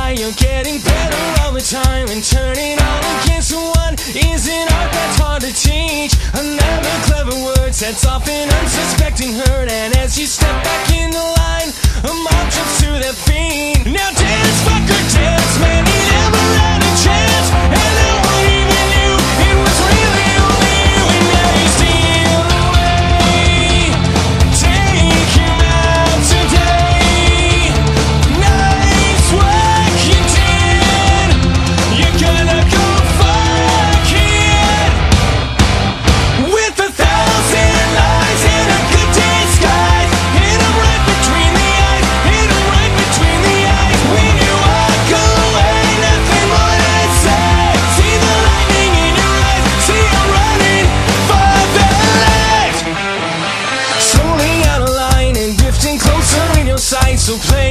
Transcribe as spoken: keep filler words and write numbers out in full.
lie, you're getting better all the time, and turning all against one is an art that's hard to teach. Another clever word sets off an unsuspecting hurt, and as you step back in the line, a mob jumps to their feet. Now dance, fucker, dance, man, he never had a chance, and no one even knew it was really only you, and now you steal away. Take him out today. Nice work you did. You're gonna go fuck it. With a thousand lies and a good disguise, hit him right between the eyes, hit him right between the eyes. When you walk away, nothing more to say. See the lightning in your eyes, see you running for the light. Slowly out of line and drifting closer in your sight, so play